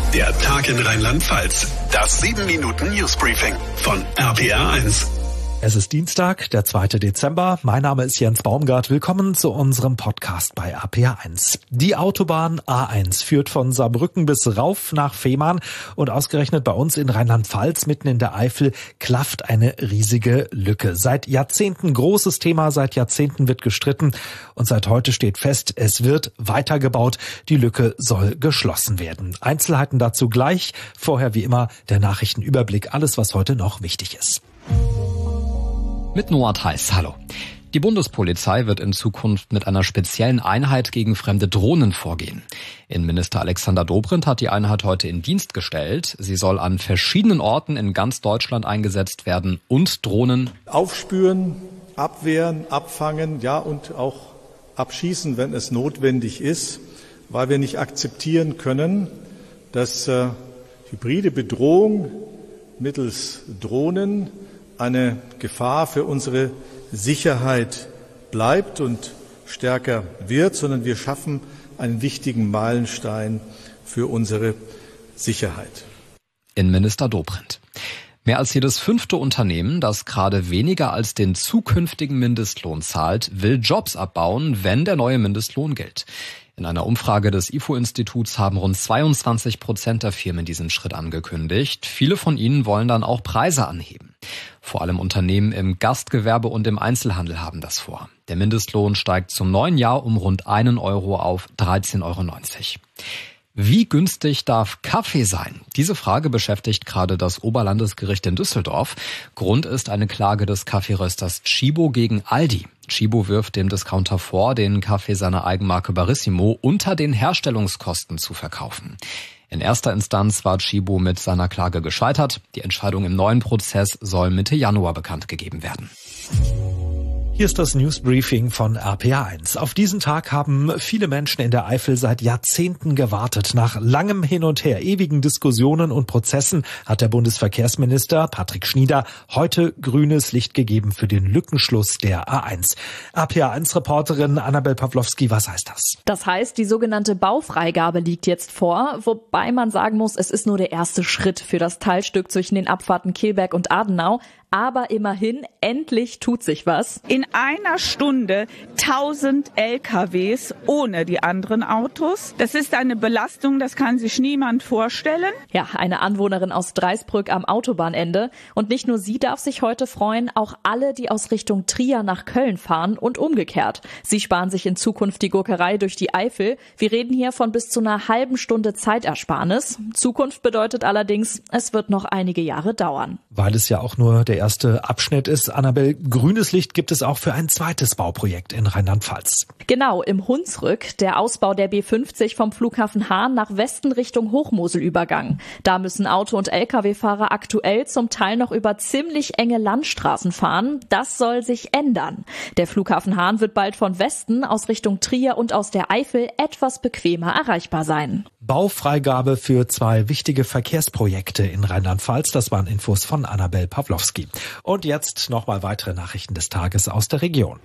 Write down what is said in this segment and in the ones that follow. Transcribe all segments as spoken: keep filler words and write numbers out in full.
Der Tag in Rheinland-Pfalz. Das sieben Minuten Newsbriefing von R P R eins. Es ist Dienstag, der zweite Dezember. Mein Name ist Jens Baumgart. Willkommen zu unserem Podcast bei R P R eins. Die Autobahn A eins führt von Saarbrücken bis rauf nach Fehmarn und ausgerechnet bei uns in Rheinland-Pfalz mitten in der Eifel klafft eine riesige Lücke. Seit Jahrzehnten großes Thema, seit Jahrzehnten wird gestritten und seit heute steht fest, es wird weitergebaut. Die Lücke soll geschlossen werden. Einzelheiten dazu gleich. Vorher wie immer der Nachrichtenüberblick, alles was heute noch wichtig ist. Mit Noah Theis, hallo. Die Bundespolizei wird in Zukunft mit einer speziellen Einheit gegen fremde Drohnen vorgehen. Innenminister Alexander Dobrindt hat die Einheit heute in Dienst gestellt. Sie soll an verschiedenen Orten in ganz Deutschland eingesetzt werden und Drohnen aufspüren, abwehren, abfangen, ja und auch abschießen, wenn es notwendig ist, weil wir nicht akzeptieren können, dass äh, hybride Bedrohung mittels Drohnen eine Gefahr für unsere Sicherheit bleibt und stärker wird, sondern wir schaffen einen wichtigen Meilenstein für unsere Sicherheit. Innenminister Dobrindt. Mehr als jedes fünfte Unternehmen, das gerade weniger als den zukünftigen Mindestlohn zahlt, will Jobs abbauen, wenn der neue Mindestlohn gilt. In einer Umfrage des I F O-Instituts haben rund zweiundzwanzig Prozent der Firmen diesen Schritt angekündigt. Viele von ihnen wollen dann auch Preise anheben. Vor allem Unternehmen im Gastgewerbe und im Einzelhandel haben das vor. Der Mindestlohn steigt zum neuen Jahr um rund einen Euro auf dreizehn Euro neunzig. Wie günstig darf Kaffee sein? Diese Frage beschäftigt gerade das Oberlandesgericht in Düsseldorf. Grund ist eine Klage des Kaffeerösters Tchibo gegen Aldi. Tchibo wirft dem Discounter vor, den Kaffee seiner Eigenmarke Barissimo unter den Herstellungskosten zu verkaufen. In erster Instanz war Tchibo mit seiner Klage gescheitert. Die Entscheidung im neuen Prozess soll Mitte Januar bekannt gegeben werden. Hier ist das Newsbriefing von R P R eins. Auf diesen Tag haben viele Menschen in der Eifel seit Jahrzehnten gewartet. Nach langem Hin und Her, ewigen Diskussionen und Prozessen hat der Bundesverkehrsminister Patrick Schnieder heute grünes Licht gegeben für den Lückenschluss der A eins. R P R eins-Reporterin Annabel Pawlowski, was heißt das? Das heißt, die sogenannte Baufreigabe liegt jetzt vor, wobei man sagen muss, es ist nur der erste Schritt für das Teilstück zwischen den Abfahrten Kehlberg und Adenau. Aber immerhin, endlich tut sich was. In einer Stunde tausend L K Ws ohne die anderen Autos. Das ist eine Belastung, das kann sich niemand vorstellen. Ja, eine Anwohnerin aus Dreisbrück am Autobahnende. Und nicht nur sie darf sich heute freuen, auch alle, die aus Richtung Trier nach Köln fahren und umgekehrt. Sie sparen sich in Zukunft die Gurkerei durch die Eifel. Wir reden hier von bis zu einer halben Stunde Zeitersparnis. Zukunft bedeutet allerdings, es wird noch einige Jahre dauern. Weil es ja auch nur der erste Abschnitt ist, Annabel, grünes Licht gibt es auch für ein zweites Bauprojekt in Rheinland-Pfalz. Genau, im Hunsrück, der Ausbau der B fünfzig vom Flughafen Hahn nach Westen Richtung Hochmoselübergang. Da müssen Auto- und L K W-Fahrer aktuell zum Teil noch über ziemlich enge Landstraßen fahren. Das soll sich ändern. Der Flughafen Hahn wird bald von Westen aus Richtung Trier und aus der Eifel etwas bequemer erreichbar sein. Baufreigabe für zwei wichtige Verkehrsprojekte in Rheinland-Pfalz. Das waren Infos von Annabel Pawlowski. Und jetzt nochmal weitere Nachrichten des Tages aus der Region.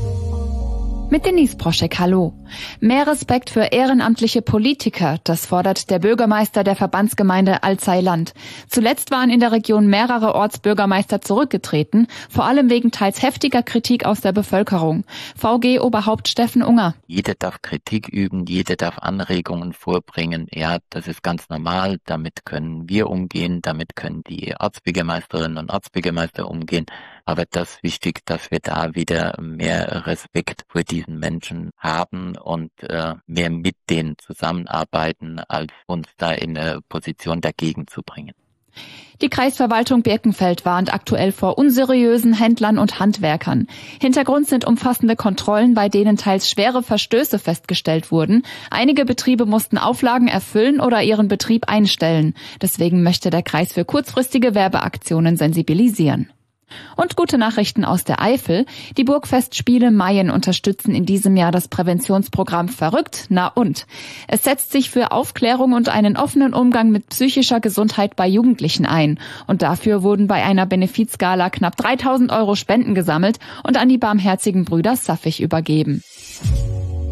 Mit Denise Proschek, hallo. Mehr Respekt für ehrenamtliche Politiker, das fordert der Bürgermeister der Verbandsgemeinde Alzey-Land. Zuletzt waren in der Region mehrere Ortsbürgermeister zurückgetreten, vor allem wegen teils heftiger Kritik aus der Bevölkerung. V G-Oberhaupt Steffen Unger. Jeder darf Kritik üben, jeder darf Anregungen vorbringen. Ja, das ist ganz normal, damit können wir umgehen, damit können die Ortsbürgermeisterinnen und Ortsbürgermeister umgehen. Aber das ist wichtig, dass wir da wieder mehr Respekt für diesen Menschen haben und äh, mehr mit denen zusammenarbeiten, als uns da in eine Position dagegen zu bringen. Die Kreisverwaltung Birkenfeld warnt aktuell vor unseriösen Händlern und Handwerkern. Hintergrund sind umfassende Kontrollen, bei denen teils schwere Verstöße festgestellt wurden. Einige Betriebe mussten Auflagen erfüllen oder ihren Betrieb einstellen. Deswegen möchte der Kreis für kurzfristige Werbeaktionen sensibilisieren. Und gute Nachrichten aus der Eifel. Die Burgfestspiele Mayen unterstützen in diesem Jahr das Präventionsprogramm Verrückt, na und? Es setzt sich für Aufklärung und einen offenen Umgang mit psychischer Gesundheit bei Jugendlichen ein. Und dafür wurden bei einer Benefizgala knapp dreitausend Euro Spenden gesammelt und an die barmherzigen Brüder Saffig übergeben.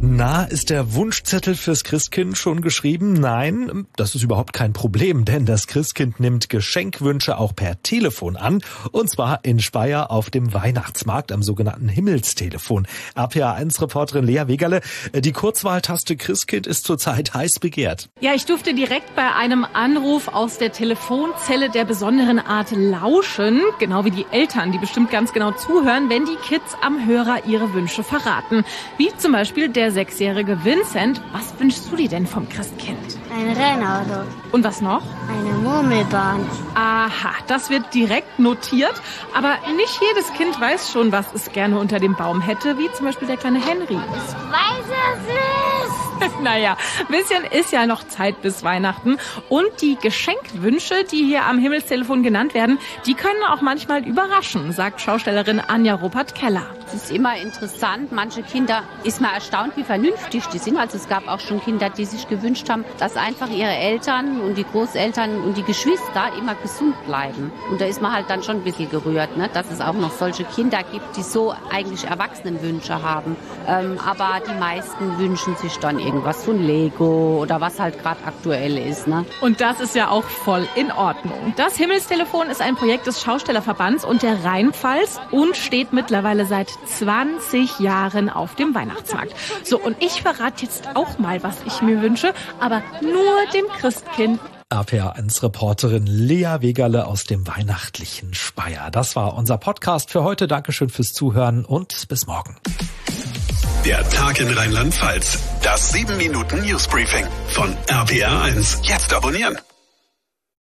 Na, ist der Wunschzettel fürs Christkind schon geschrieben? Nein, das ist überhaupt kein Problem, denn das Christkind nimmt Geschenkwünsche auch per Telefon an, und zwar in Speyer auf dem Weihnachtsmarkt am sogenannten Himmelstelefon. R P A eins Reporterin Lea Wegerle, die Kurzwahltaste Christkind ist zurzeit heiß begehrt. Ja, ich durfte direkt bei einem Anruf aus der Telefonzelle der besonderen Art lauschen, genau wie die Eltern, die bestimmt ganz genau zuhören, wenn die Kids am Hörer ihre Wünsche verraten. Wie zum Beispiel der sechsjährige Vincent. Was wünschst du dir denn vom Christkind? Ein Rennauto. Und was noch? Eine Murmelbahn. Aha, das wird direkt notiert. Aber nicht jedes Kind weiß schon, was es gerne unter dem Baum hätte, wie zum Beispiel der kleine Henry. Ich weiß es nicht. Naja, ein bisschen ist ja noch Zeit bis Weihnachten. Und die Geschenkwünsche, die hier am Himmelstelefon genannt werden, die können auch manchmal überraschen, sagt Schaustellerin Anja Ruppert-Keller. Es ist immer interessant. Manche Kinder ist man erstaunt, wie vernünftig die sind. Also es gab auch schon Kinder, die sich gewünscht haben, dass einfach ihre Eltern und die Großeltern und die Geschwister immer gesund bleiben. Und da ist man halt dann schon ein bisschen gerührt, ne? Dass es auch noch solche Kinder gibt, die so eigentlich Erwachsenenwünsche haben. Ähm, aber die meisten wünschen sich dann irgendwas von Lego oder was halt gerade aktuell ist. Ne? Und das ist ja auch voll in Ordnung. Das Himmelstelefon ist ein Projekt des Schaustellerverbands und der Rheinpfalz und steht mittlerweile seit zwanzig Jahren auf dem Weihnachtsmarkt. So, und ich verrate jetzt auch mal, was ich mir wünsche, aber nur dem Christkind. R P A eins Reporterin Lea Wegerle aus dem weihnachtlichen Speyer. Das war unser Podcast für heute. Dankeschön fürs Zuhören und bis morgen. Der Tag in Rheinland-Pfalz. Das sieben Minuten Newsbriefing von R P A eins. Jetzt abonnieren.